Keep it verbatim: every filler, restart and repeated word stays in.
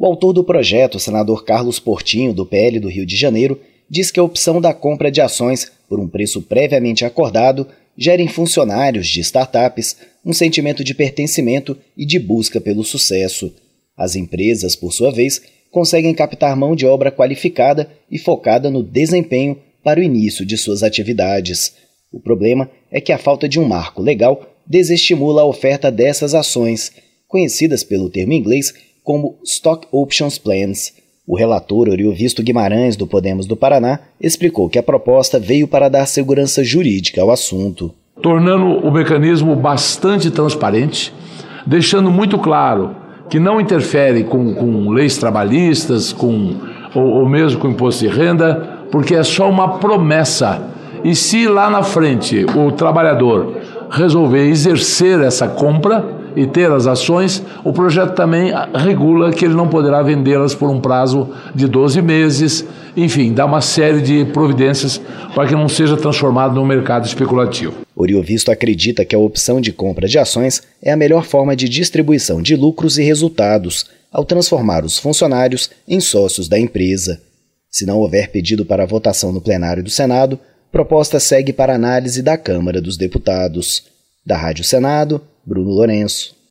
autor do projeto, o senador Carlos Portinho, do P L do Rio de Janeiro, diz que a opção da compra de ações por um preço previamente acordado gera em funcionários de startups um sentimento de pertencimento e de busca pelo sucesso. As empresas, por sua vez, conseguem captar mão de obra qualificada e focada no desempenho para o início de suas atividades. O problema é que a falta de um marco legal desestimula a oferta dessas ações, conhecidas pelo termo inglês como Stock Options Plans. O relator Oriovisto Guimarães, do Podemos do Paraná, explicou que a proposta veio para dar segurança jurídica ao assunto. Tornando o mecanismo bastante transparente, deixando muito claro que não interfere com, com leis trabalhistas, com, ou, ou mesmo com imposto de renda, porque é só uma promessa. E se lá na frente o trabalhador resolver exercer essa compra e ter as ações, o projeto também regula que ele não poderá vendê-las por um prazo de doze meses, enfim, dá uma série de providências para que não seja transformado num mercado especulativo. Oriovisto acredita que a opção de compra de ações é a melhor forma de distribuição de lucros e resultados, ao transformar os funcionários em sócios da empresa. Se não houver pedido para votação no plenário do Senado, a proposta segue para análise da Câmara dos Deputados. Da Rádio Senado, Bruno Lourenço.